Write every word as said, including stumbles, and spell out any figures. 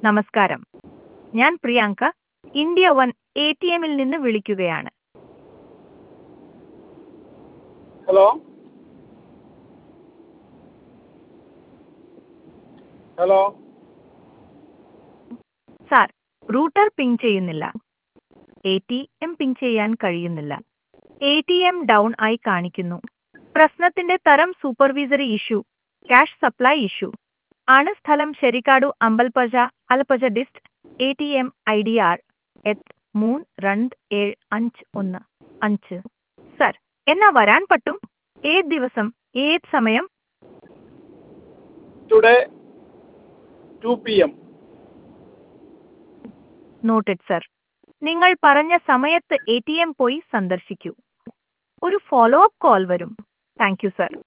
നമസ്കാരം. ഞാൻ Priyanka, India one A T എമ്മിൽ നിന്ന് വിളിക്കുകയാണ്. Hello hello sir, router ping ചെയ്യുന്നില്ല. എ ടി എം പിങ് ചെയ്യാൻ കഴിയുന്നില്ല. എ ടി എം ഡൗൺ ആയി കാണിക്കുന്നു. പ്രശ്നത്തിന്റെ തരം supervisory issue, cash supply issue ആണ്. സ്ഥലം ശരിക്കാടു Ambalappuzha Alappuzha dist. A T M I D R എത്ത് മൂന്ന് രണ്ട് ഏഴ് അഞ്ച് ഒന്ന് അഞ്ച്. സർ, എന്നാ വരാൻ പറ്റും? ഏത് ദിവസം, ഏത് സമയം? Today two P M. Noted sir. നിങ്ങൾ പറഞ്ഞ സമയത്ത് എ ടി എം പോയി സന്ദർശിക്കൂ. ഒരു ഫോളോ അപ്പ് കോൾ വരും. Thank you sir.